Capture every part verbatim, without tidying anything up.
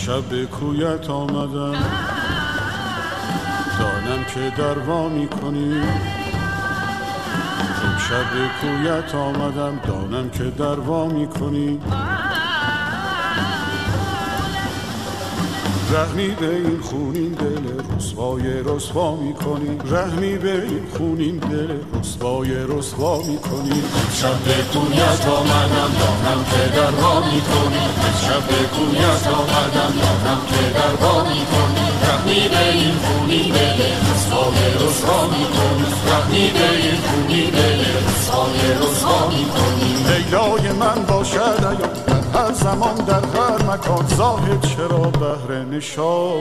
امشب به کویت آمدم، دانم که دروا میکنی. امشب به کویت آمدم، دانم که دروا میکنی. رحمی به این خونین دل رسوای رسوا میکنی. رحمی به این خونین دل رسوای رسوا میکنی. امشب به کویت آمدم، دانم که دروا میکنی. امشب به کویت آمدم، دانم که دروا میکنی. رحمی به این خونین دل رسوای رسوا میکنی. رحمی به این خونین دل رسوای رسوا میکنی. لیلای من باشد ایام هر زمان در هر مکان، زاهد چرا بهر نشان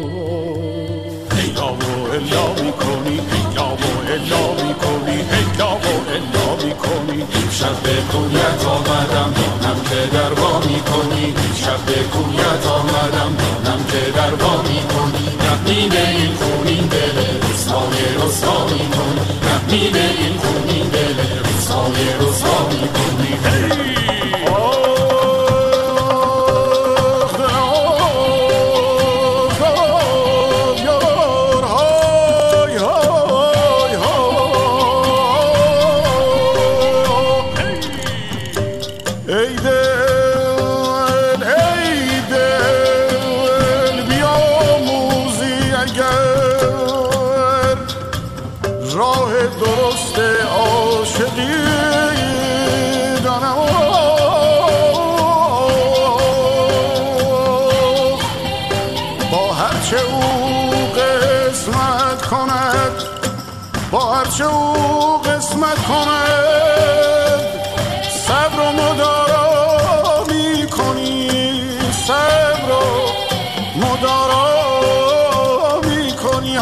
هیلا و الا میکنی. هیلا و الا میکنی. هیلا و الا میکنی. امشب به کویت آمدم، دانم که دروا میکنی. امشب به کویت آمدم، دانم که دروا میکنی. رحمی به این خونین دل رسوای رسوا میکنی. رحمی به این خونین دل رسوای رسوا میکنی. با هرچه او قسمت کند، صبر و مدارا می کنی. صبر و مدارا می کنی.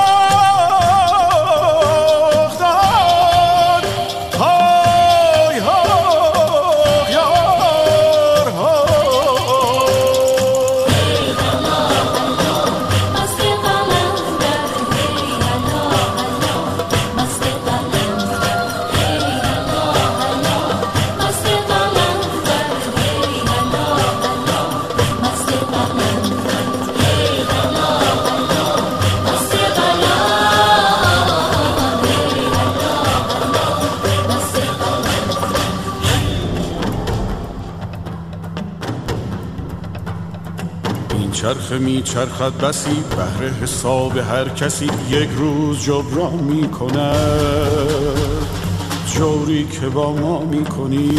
چرخ می چرخد بسی بهر حساب هر کسی، یک روز جبران می کند جوری که با ما می کنی.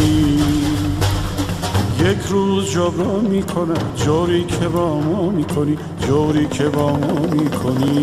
یک روز جبران می کند جوری که با ما می کنی. جوری که با ما می کنی.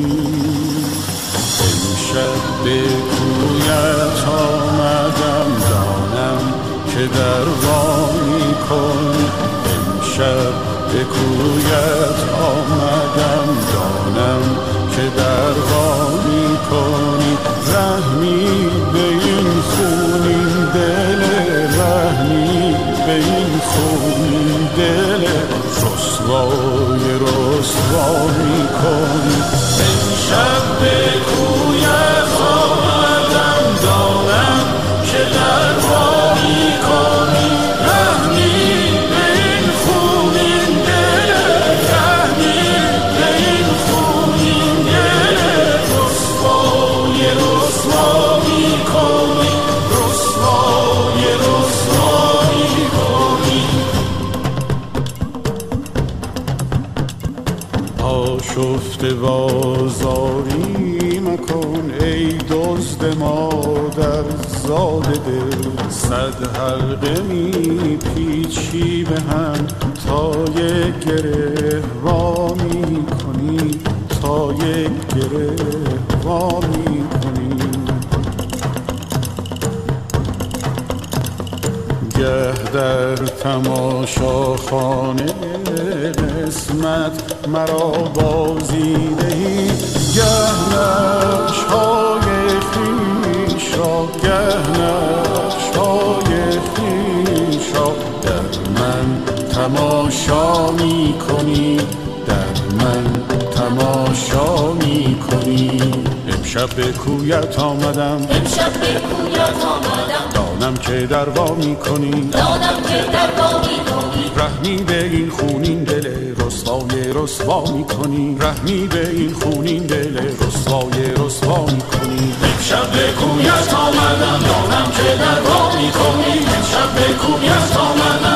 امشب به کویت آمدم، دانم که دروا می کنی. امشب به کویت آمدم، دانم که دروا می کنی. رحمی به این خونین دل، رحمی به این خونین دل رسوای رسوا می کنی. امشب به کویت آمدم، دانم که دروا می کنی. رحمی به این خونین دل، رحمی به این خونین دل رسوای رسوا می کنی. رسوای رسوا می کنی. آشفته بازاری مکن ای دزد مادر زاده دل. صد حلقه می پیچی به هم تا یک گره وا می کنی. تا یک گره وا می کنی. گه در تماشاخانه قسمت مرا بازی دهی. گه نقش‌های خویش را، گه نقش‌های خویش را در من تماشا می کنی. در من تماشا می کنی. امشب به کویت آمدم، امشب به کویت آمدم، دانم که دروا می کنی. دانم که دروا می کنی. رحمی به این خونین دل رسوای رسوا میکنی، رحمی به این خونین دل رسوای رسوا میکنی. امشب به کویت آمدم دانم که در وا میکنی، امشب به کویت آمدم